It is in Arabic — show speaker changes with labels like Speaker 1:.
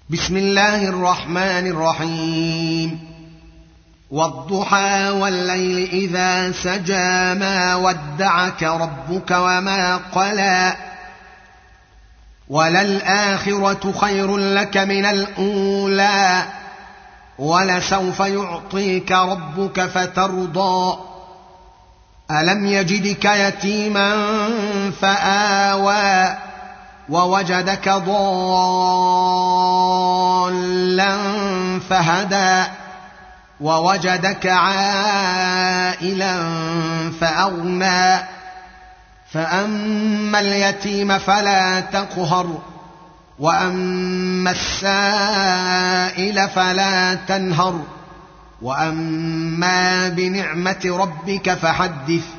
Speaker 1: بسم الله الرحمن الرحيم. والضحى والليل إذا سجى ما ودعك ربك وما قلى وللآخرة خير لك من الأولى ولسوف يعطيك ربك فترضى ألم يجدك يتيما فآوى ووجدك ضالا فهدى ووجدك عائلا فأغنى فأما اليتيم فلا تقهر وأما السائل فلا تنهر وأما بنعمة ربك فحدث